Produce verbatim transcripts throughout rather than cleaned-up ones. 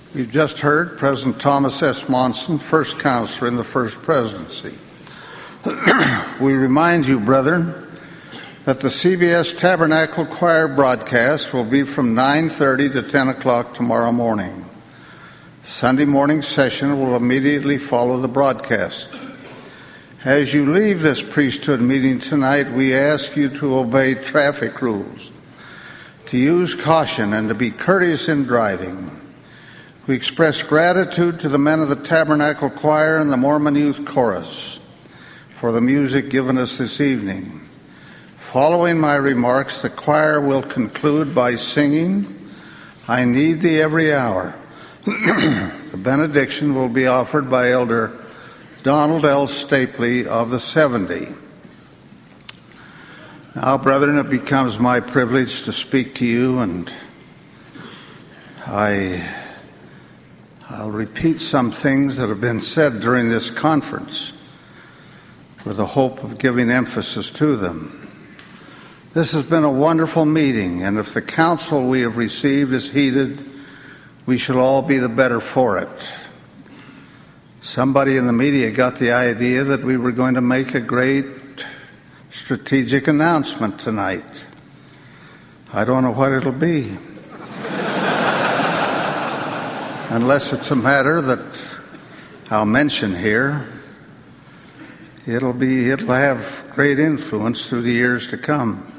We've just heard President Thomas S. Monson, first counselor in the First Presidency. We remind you, brethren, that the C B S Tabernacle Choir broadcast will be from nine thirty to ten o'clock tomorrow morning. Sunday morning session will immediately follow the broadcast. As you leave this priesthood meeting tonight, we ask you to obey traffic rules, to use caution, and to be courteous in driving. We express gratitude to the men of the Tabernacle Choir and the Mormon Youth Chorus for the music given us this evening. Following my remarks, the choir will conclude by singing, "I Need Thee Every Hour." The benediction will be offered by Elder Donald L. Stapley of the seventy. Now, brethren, it becomes my privilege to speak to you, and I... I'll repeat some things that have been said during this conference with the hope of giving emphasis to them. This has been a wonderful meeting, and if the counsel we have received is heeded, we shall all be the better for it. Somebody in the media got the idea that we were going to make a great strategic announcement tonight. I don't know what it'll be. Unless it's a matter that I'll mention here, it'll be, it'll have great influence through the years to come.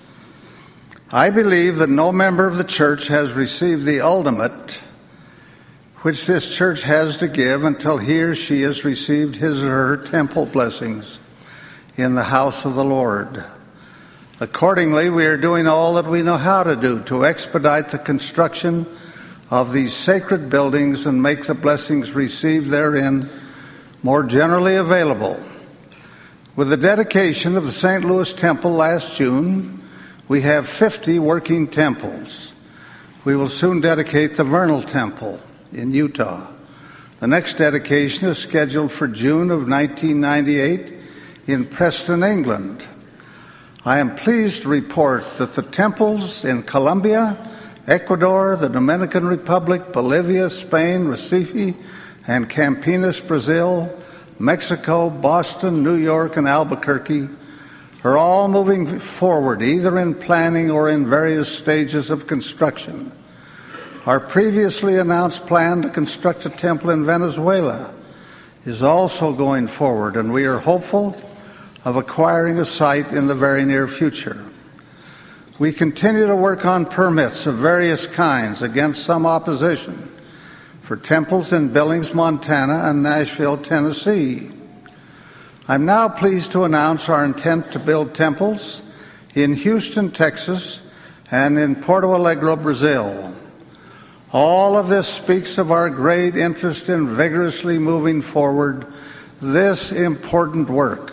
I believe that no member of the church has received the ultimate which this church has to give until he or she has received his or her temple blessings in the house of the Lord. Accordingly, we are doing all that we know how to do to expedite the construction of these sacred buildings and make the blessings received therein more generally available. With the dedication of the Saint Louis Temple last June, we have fifty working temples. We will soon dedicate the Vernal Temple in Utah. The next dedication is scheduled for June of nineteen ninety-eight in Preston, England. I am pleased to report that the temples in Colombia, Ecuador, the Dominican Republic, Bolivia, Spain, Recife, and Campinas, Brazil, Mexico, Boston, New York, and Albuquerque are all moving forward, either in planning or in various stages of construction. Our previously announced plan to construct a temple in Venezuela is also going forward, and we are hopeful of acquiring a site in the very near future. We continue to work on permits of various kinds against some opposition for temples in Billings, Montana, and Nashville, Tennessee. I'm now pleased to announce our intent to build temples in Houston, Texas, and in Porto Alegre, Brazil. All of this speaks of our great interest in vigorously moving forward this important work.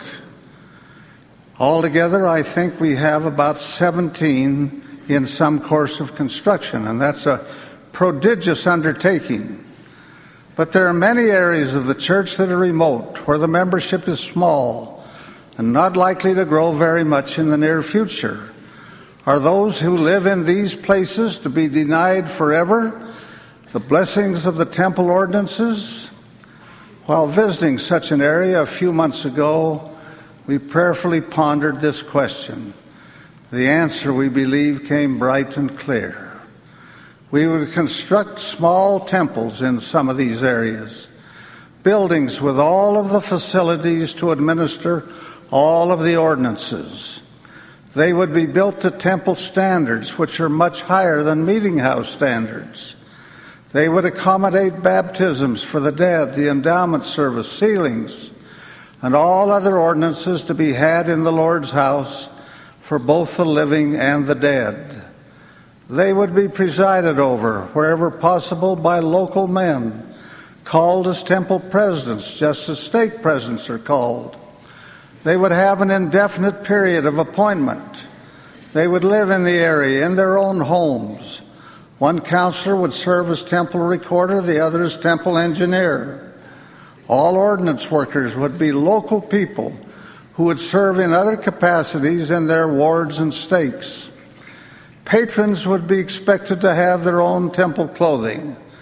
Altogether, I think we have about seventeen in some course of construction, and that's a prodigious undertaking. But there are many areas of the church that are remote, where the membership is small and not likely to grow very much in the near future. Are those who live in these places to be denied forever the blessings of the temple ordinances? While visiting such an area a few months ago, we prayerfully pondered this question. The answer, we believe, came bright and clear. We would construct small temples in some of these areas, buildings with all of the facilities to administer all of the ordinances. They would be built to temple standards, which are much higher than meeting house standards. They would accommodate baptisms for the dead, the endowment service, sealings, and all other ordinances to be had in the Lord's house for both the living and the dead. They would be presided over, wherever possible, by local men, called as temple presidents, just as stake presidents are called. They would have an indefinite period of appointment. They would live in the area in their own homes. One counselor would serve as temple recorder, the other as temple engineer. All ordinance workers would be local people who would serve in other capacities in their wards and stakes. Patrons would be expected to have their own temple clothing.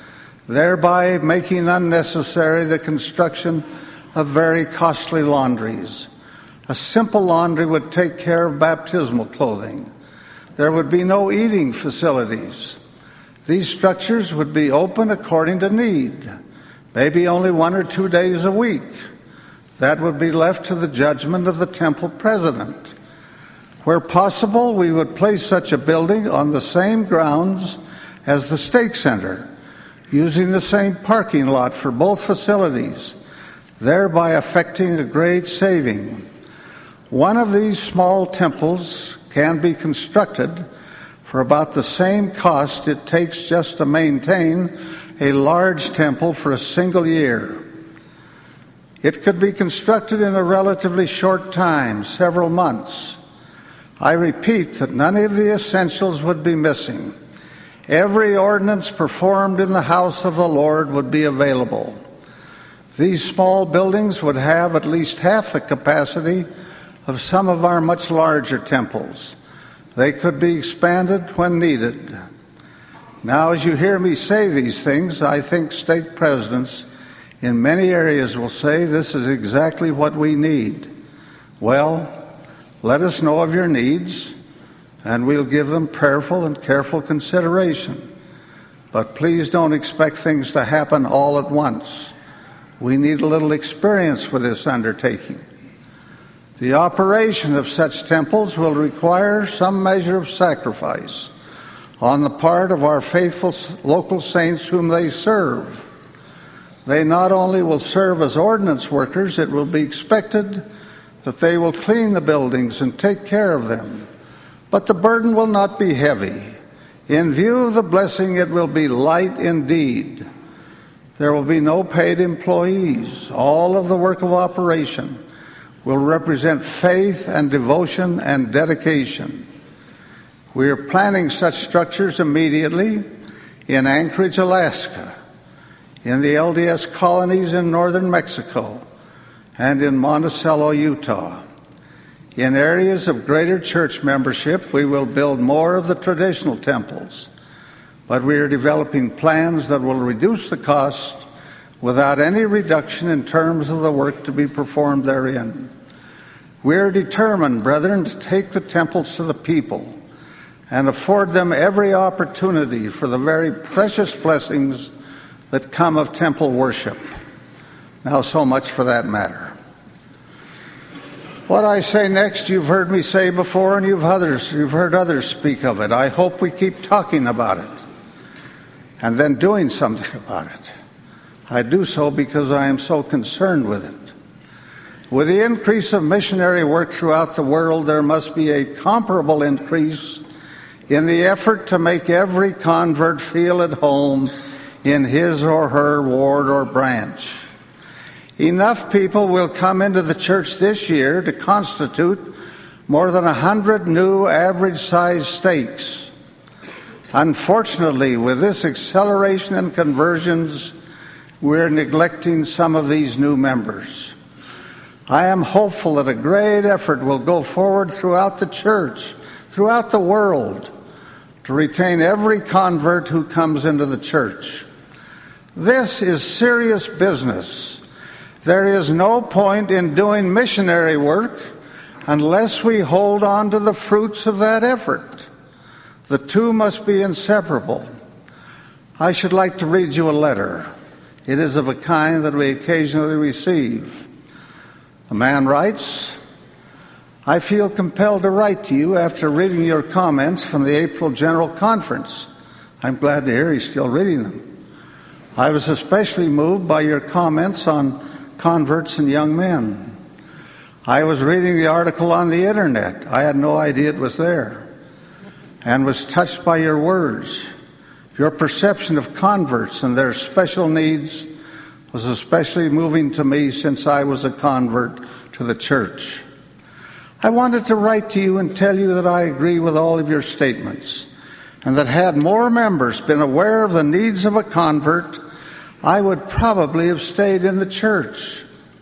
thereby making unnecessary the construction of very costly laundries. A simple laundry would take care of baptismal clothing. There would be no eating facilities. These structures would be open according to need, maybe only one or two days a week. That would be left to the judgment of the temple president. Where possible, we would place such a building on the same grounds as the Stake Center, using the same parking lot for both facilities, thereby effecting a great saving. One of these small temples can be constructed for about the same cost it takes just to maintain a large temple for a single year. It could be constructed in a relatively short time, several months. I repeat that none of the essentials would be missing. Every ordinance performed in the house of the Lord would be available. These small buildings would have at least half the capacity of some of our much larger temples. They could be expanded when needed. Now, as you hear me say these things, I think stake presidents in many areas will say this is exactly what we need. Well, let us know of your needs, and we'll give them prayerful and careful consideration. But please don't expect things to happen all at once. We need a little experience with this undertaking. The operation of such temples will require some measure of sacrifice on the part of our faithful local saints whom they serve. They not only will serve as ordinance workers, it will be expected that they will clean the buildings and take care of them. But the burden will not be heavy. In view of the blessing, it will be light indeed. There will be no paid employees. All of the work of operation will represent faith and devotion and dedication. We are planning such structures immediately in Anchorage, Alaska, in the L D S colonies in northern Mexico, and in Monticello, Utah. In areas of greater church membership, we will build more of the traditional temples, but we are developing plans that will reduce the cost without any reduction in terms of the work to be performed therein. We are determined, brethren, to take the temples to the people and afford them every opportunity for the very precious blessings that come of temple worship. Now, so much for that matter. What I say next, you've heard me say before, and you've others, you've heard others speak of it. I hope we keep talking about it and then doing something about it. I do so because I am so concerned with it. With the increase of missionary work throughout the world, there must be a comparable increase in the effort to make every convert feel at home in his or her ward or branch. Enough people will come into the church this year to constitute more than a hundred new average-sized stakes. Unfortunately, with this acceleration in conversions, we're neglecting some of these new members. I am hopeful that a great effort will go forward throughout the church, throughout the world, to retain every convert who comes into the church. This is serious business. There is no point in doing missionary work unless we hold on to the fruits of that effort. The two must be inseparable. I should like to read you a letter. It is of a kind that we occasionally receive. A man writes, I feel compelled to write to you after reading your comments from the April General Conference. I'm glad to hear he's still reading them. I was especially moved by your comments on converts and young men. I was reading the article on the internet. I had no idea it was there, and was touched by your words. Your perception of converts and their special needs was especially moving to me since I was a convert to the church. I wanted to write to you and tell you that I agree with all of your statements, and that had more members been aware of the needs of a convert, I would probably have stayed in the church.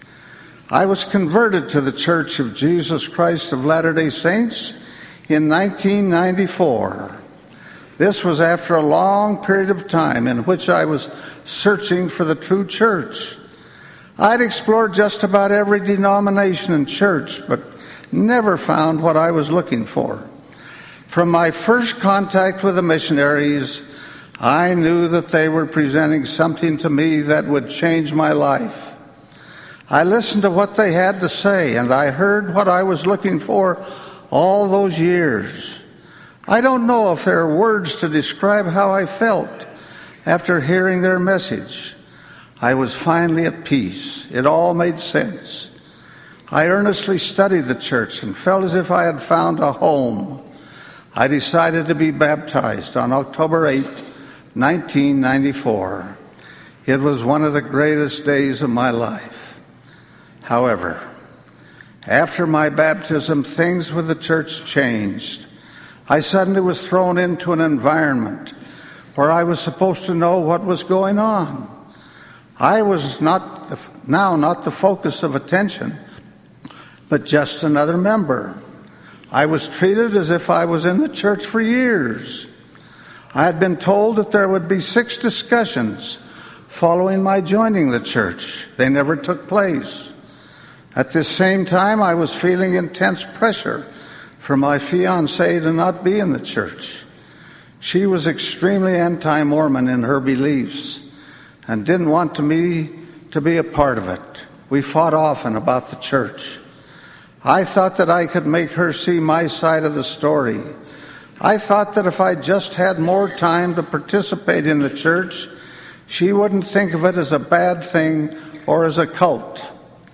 I was converted to the Church of Jesus Christ of Latter-day Saints in nineteen ninety-four. This was after a long period of time in which I was searching for the true church. I'd explored just about every denomination and church, but never found what I was looking for. From my first contact with the missionaries, I knew that they were presenting something to me that would change my life. I listened to what they had to say, and I heard what I was looking for all those years. I don't know if there are words to describe how I felt after hearing their message. I was finally at peace. It all made sense. I earnestly studied the church and felt as if I had found a home. I decided to be baptized on October eighth, nineteen ninety-four. It was one of the greatest days of my life. However, after my baptism, things with the church changed. I suddenly was thrown into an environment where I was supposed to know what was going on. I was not the, now not the focus of attention, but just another member. I was treated as if I was in the church for years. I had been told that there would be six discussions following my joining the church. They never took place. At this same time, I was feeling intense pressure for my fiancée to not be in the church. She was extremely anti-Mormon in her beliefs and didn't want to me to be a part of it. We fought often about the church. I thought that I could make her see my side of the story. I thought that if I just had more time to participate in the church, she wouldn't think of it as a bad thing or as a cult.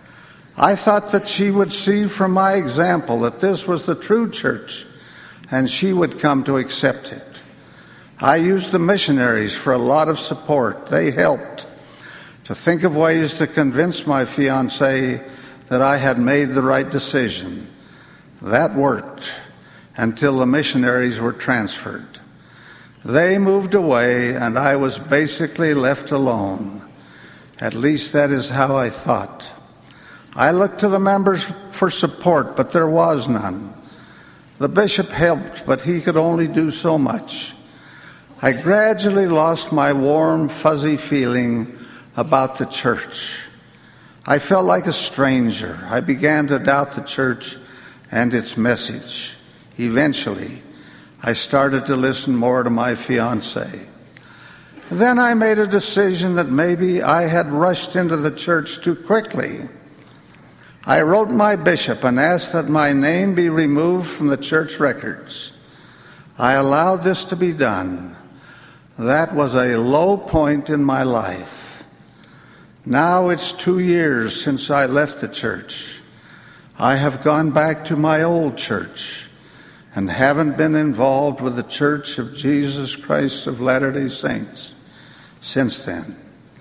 I thought that she would see from my example that this was the true church, and she would come to accept it. I used the missionaries for a lot of support. They helped to think of ways to convince my fiancée that I had made the right decision. That worked until the missionaries were transferred. They moved away, and I was basically left alone. At least that is how I thought. I looked to the members for support, but there was none. The bishop helped, but he could only do so much. I gradually lost my warm, fuzzy feeling about the church. I felt like a stranger. I began to doubt the church and its message. Eventually, I started to listen more to my fiancée. Then I made a decision that maybe I had rushed into the church too quickly. I wrote my bishop and asked that my name be removed from the church records. I allowed this to be done. That was a low point in my life. Now it's two years since I left the church. I have gone back to my old church and haven't been involved with the Church of Jesus Christ of Latter-day Saints since then.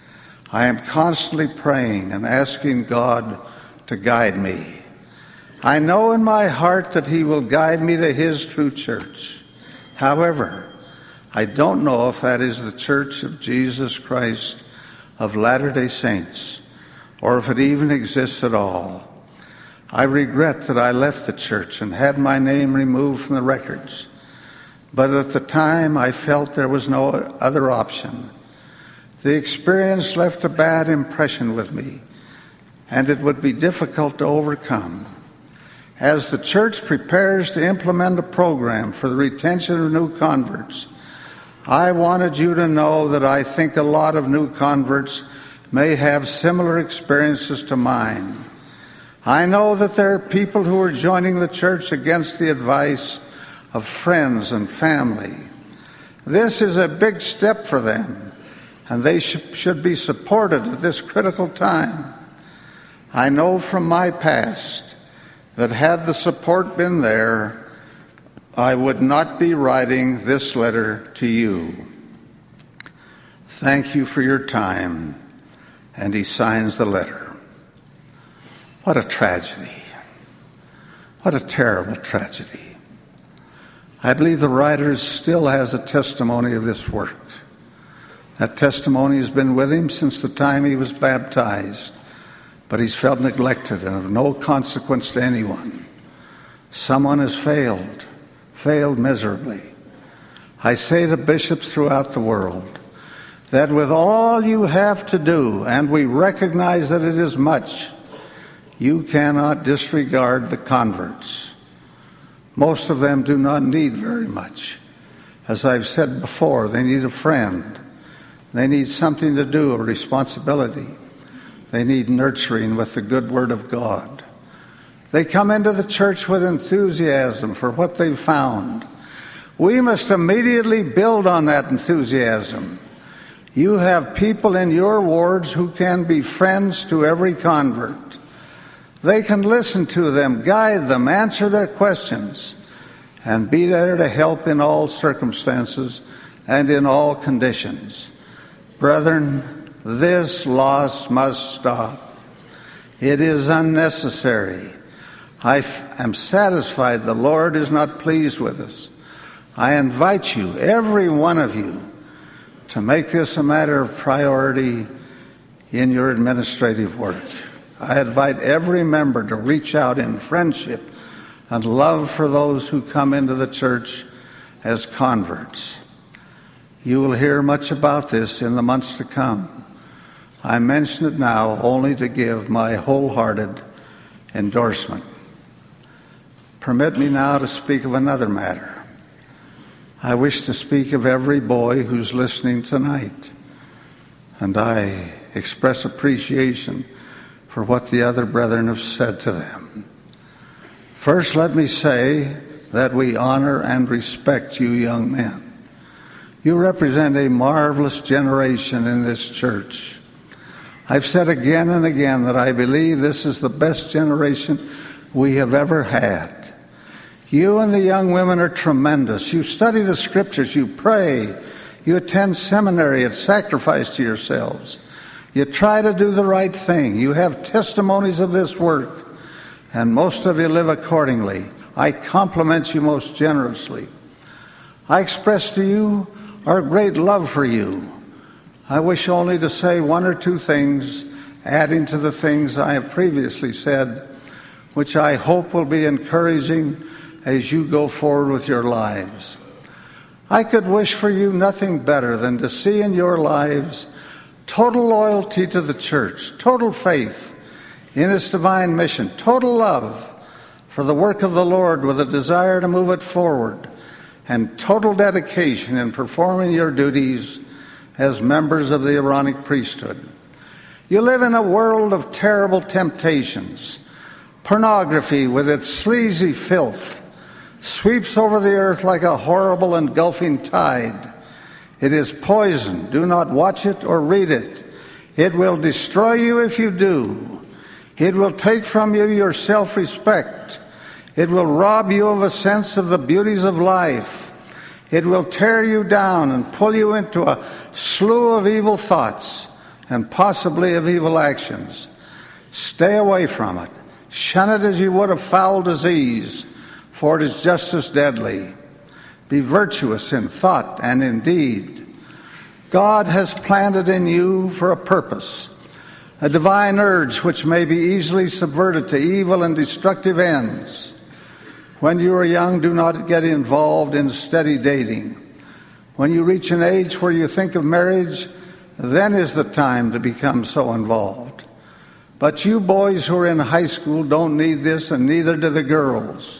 I am constantly praying and asking God to guide me. I know in my heart that He will guide me to His true church. However, I don't know if that is the Church of Jesus Christ of Latter-day Saints, or if it even exists at all. I regret that I left the church and had my name removed from the records, but at the time I felt there was no other option. The experience left a bad impression with me, and it would be difficult to overcome. As the church prepares to implement a program for the retention of new converts, I wanted you to know that I think a lot of new converts may have similar experiences to mine. I know that there are people who are joining the church against the advice of friends and family. This is a big step for them, and they sh- should be supported at this critical time. I know from my past that had the support been there, I would not be writing this letter to you. Thank you for your time. And he signs the letter. What a tragedy. What a terrible tragedy. I believe the writer still has a testimony of this work. That testimony has been with him since the time he was baptized, but he's felt neglected and of no consequence to anyone. Someone has failed, failed miserably. I say to bishops throughout the world that with all you have to do, and we recognize that it is much, you cannot disregard the converts. Most of them do not need very much. As I've said before, they need a friend. They need something to do, a responsibility. They need nurturing with the good word of God. They come into the church with enthusiasm for what they've found. We must immediately build on that enthusiasm. You have people in your wards who can be friends to every convert. They can listen to them, guide them, answer their questions, and be there to help in all circumstances and in all conditions. Brethren, this loss must stop. It is unnecessary. I am satisfied the Lord is not pleased with us. I invite you, every one of you, to make this a matter of priority in your administrative work. I invite every member to reach out in friendship and love for those who come into the church as converts. You will hear much about this in the months to come. I mention it now only to give my wholehearted endorsement. Permit me now to speak of another matter. I wish to speak of every boy who's listening tonight, and I express appreciation for what the other brethren have said to them. First, let me say that we honor and respect you young men. You represent a marvelous generation in this church. I've said again and again that I believe this is the best generation we have ever had. You and the young women are tremendous. You study the scriptures, you pray, you attend seminary and sacrifice to yourselves. You try to do the right thing. You have testimonies of this work, and most of you live accordingly. I compliment you most generously. I express to you our great love for you. I wish only to say one or two things, adding to the things I have previously said, which I hope will be encouraging as you go forward with your lives. I could wish for you nothing better than to see in your lives total loyalty to the church, total faith in its divine mission, total love for the work of the Lord with a desire to move it forward, and total dedication in performing your duties as members of the Aaronic priesthood. You live in a world of terrible temptations. Pornography with its sleazy filth sweeps over the earth like a horrible engulfing tide. It is poison. Do not watch it or read it. It will destroy you if you do. It will take from you your self-respect. It will rob you of a sense of the beauties of life. It will tear you down and pull you into a slough of evil thoughts and possibly of evil actions. Stay away from it. Shun it as you would a foul disease, for it is just as deadly. Be virtuous in thought and in deed. God has planted in you for a purpose, a divine urge which may be easily subverted to evil and destructive ends. When you are young, do not get involved in steady dating. When you reach an age where you think of marriage, then is the time to become so involved. But you boys who are in high school don't need this, and neither do the girls.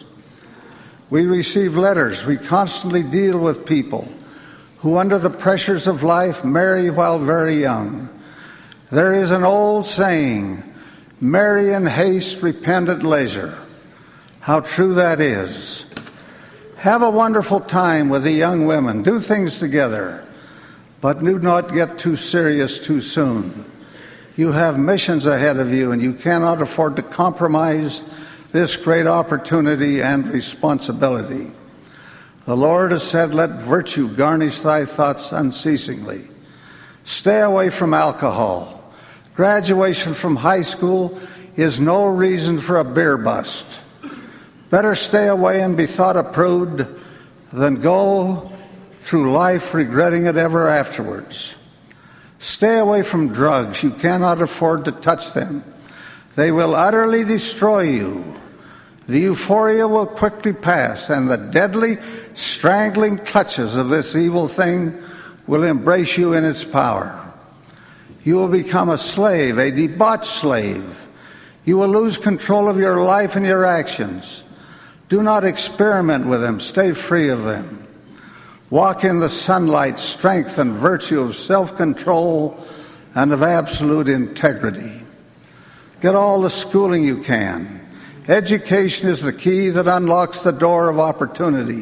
We receive letters. We constantly deal with people who, under the pressures of life, marry while very young. There is an old saying, marry in haste, repent at leisure. How true that is. Have a wonderful time with the young women. Do things together, but do not get too serious too soon. You have missions ahead of you, and you cannot afford to compromise this great opportunity and responsibility. The Lord has said, let virtue garnish thy thoughts unceasingly. Stay away from alcohol. Graduation from high school is no reason for a beer bust. Better stay away and be thought a prude than go through life regretting it ever afterwards. Stay away from drugs. You cannot afford to touch them. They will utterly destroy you. The euphoria will quickly pass, and the deadly, strangling clutches of this evil thing will embrace you in its power. You will become a slave, a debauched slave. You will lose control of your life and your actions. Do not experiment with them. Stay free of them. Walk in the sunlight, strength, and virtue of self-control and of absolute integrity. Get all the schooling you can. Education is the key that unlocks the door of opportunity.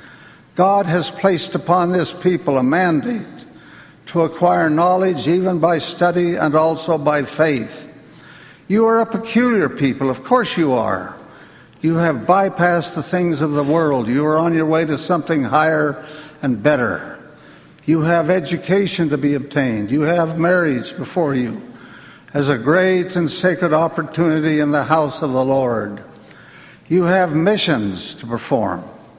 God has placed upon this people a mandate to acquire knowledge even by study and also by faith. You are a peculiar people. Of course you are. You have bypassed the things of the world. You are on your way to something higher and better. You have education to be obtained. You have marriage before you as a great and sacred opportunity in the house of the Lord. You have missions to perform.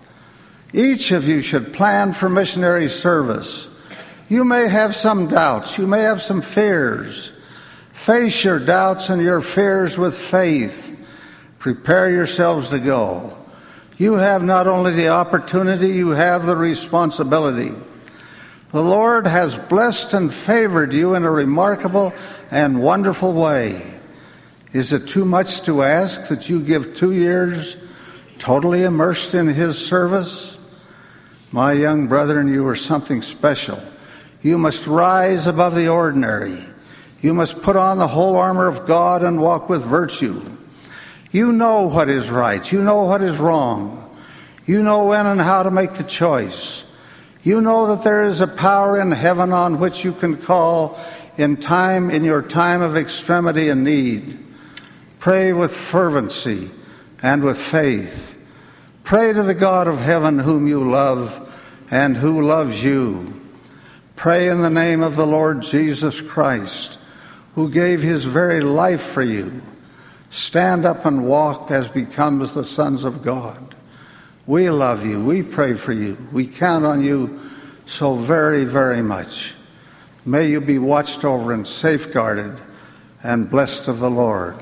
Each of you should plan for missionary service. You may have some doubts. You may have some fears. Face your doubts and your fears with faith. Prepare yourselves to go. You have not only the opportunity, you have the responsibility. The Lord has blessed and favored you in a remarkable and wonderful way. Is it too much to ask that you give two years totally immersed in His service? My young brethren, you are something special. You must rise above the ordinary. You must put on the whole armor of God and walk with virtue. You know what is right. You know what is wrong. You know when and how to make the choice. You know that there is a power in heaven on which you can call in time, in your time of extremity and need. Pray with fervency and with faith. Pray to the God of heaven whom you love and who loves you. Pray in the name of the Lord Jesus Christ, who gave His very life for you. Stand up and walk as becomes the sons of God. We love you. We pray for you. We count on you so very, very much. May you be watched over and safeguarded and blessed of the Lord.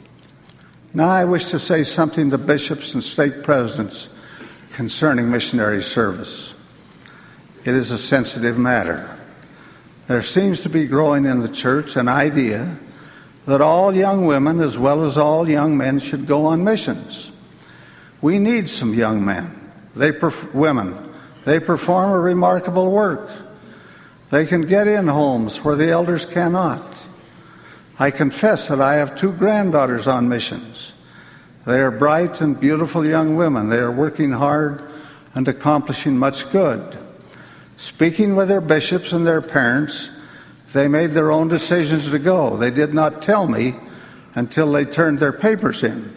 Now I wish to say something to bishops and stake presidents concerning missionary service. It is a sensitive matter. There seems to be growing in the church an idea that all young women as well as all young men should go on missions. We need some young men, they perf- women. They perform a remarkable work. They can get in homes where the elders cannot. I confess that I have two granddaughters on missions. They are bright and beautiful young women. They are working hard and accomplishing much good. Speaking with their bishops and their parents, they made their own decisions to go. They did not tell me until they turned their papers in.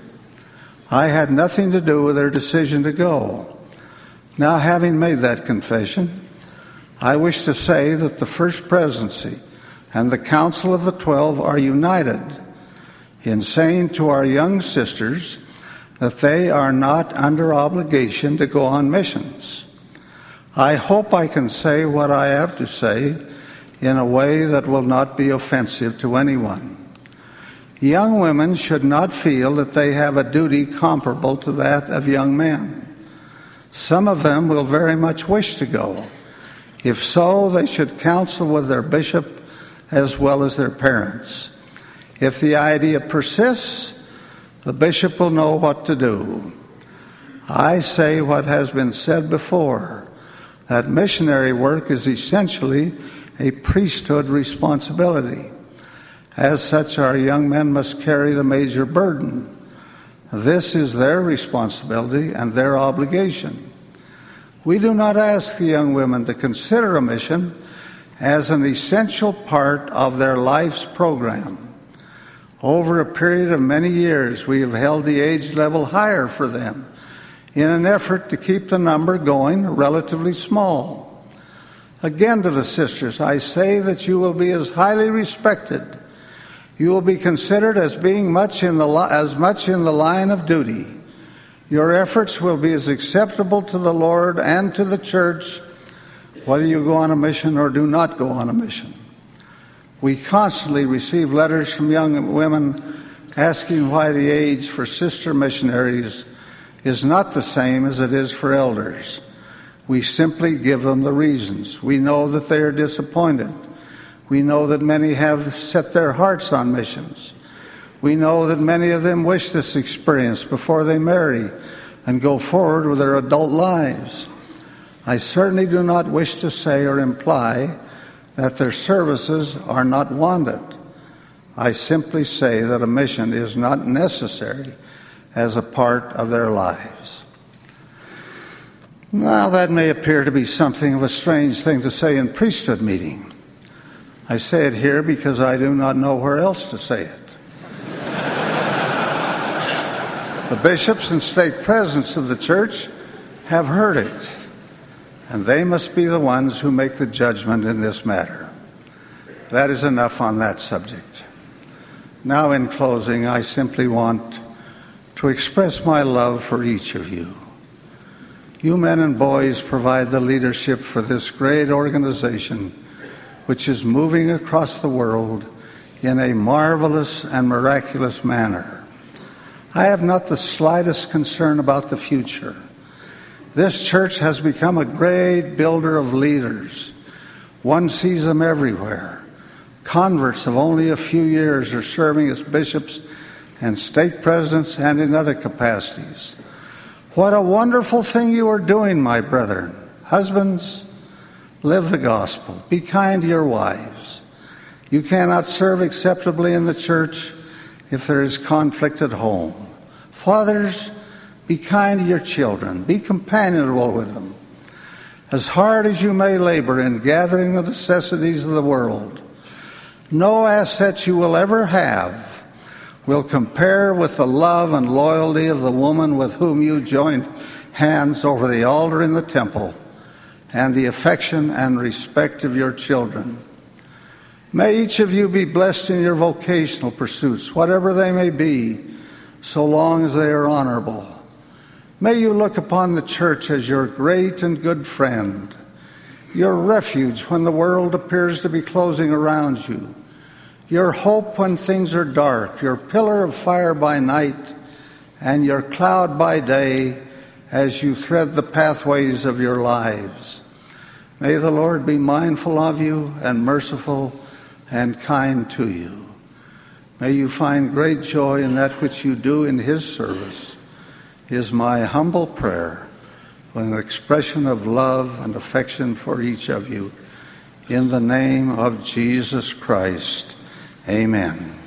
I had nothing to do with their decision to go. Now, having made that confession, I wish to say that the First Presidency and the Council of the Twelve are united in saying to our young sisters that they are not under obligation to go on missions. I hope I can say what I have to say in a way that will not be offensive to anyone. Young women should not feel that they have a duty comparable to that of young men. Some of them will very much wish to go. If so, they should counsel with their bishop as well as their parents. If the idea persists, the bishop will know what to do. I say what has been said before, that missionary work is essentially a priesthood responsibility. As such, our young men must carry the major burden. This is their responsibility and their obligation. We do not ask the young women to consider a mission as an essential part of their life's program. Over a period of many years, we have held the age level higher for them in an effort to keep the number going relatively small. Again, to the sisters, I say that you will be as highly respected. You will be considered as being much in the as much in the line of duty. Your efforts will be as acceptable to the Lord and to the church, whether you go on a mission or do not go on a mission. We constantly receive letters from young women asking why the age for sister missionaries is not the same as it is for elders. We simply give them the reasons. We know that they are disappointed. We know that many have set their hearts on missions. We know that many of them wish this experience before they marry and go forward with their adult lives. I certainly do not wish to say or imply that their services are not wanted. I simply say that a mission is not necessary as a part of their lives. Now, that may appear to be something of a strange thing to say in priesthood meeting. I say it here because I do not know where else to say it. The bishops and stake presidents of the church have heard it, and they must be the ones who make the judgment in this matter. That is enough on that subject. Now, in closing, I simply want to express my love for each of you. You men and boys provide the leadership for this great organization, which is moving across the world in a marvelous and miraculous manner. I have not the slightest concern about the future. This church has become a great builder of leaders. One sees them everywhere. Converts of only a few years are serving as bishops and stake presidents and in other capacities. What a wonderful thing you are doing, my brethren. Husbands, live the gospel. Be kind to your wives. You cannot serve acceptably in the church if there is conflict at home. Fathers, be kind to your children. Be companionable with them. As hard as you may labor in gathering the necessities of the world, no assets you will ever have will compare with the love and loyalty of the woman with whom you joined hands over the altar in the temple, and the affection and respect of your children. May each of you be blessed in your vocational pursuits, whatever they may be, so long as they are honorable. May you look upon the church as your great and good friend, your refuge when the world appears to be closing around you, your hope when things are dark, your pillar of fire by night, and your cloud by day as you thread the pathways of your lives. May the Lord be mindful of you and merciful and kind to you. May you find great joy in that which you do in his service, is my humble prayer, with an expression of love and affection for each of you. In the name of Jesus Christ, amen.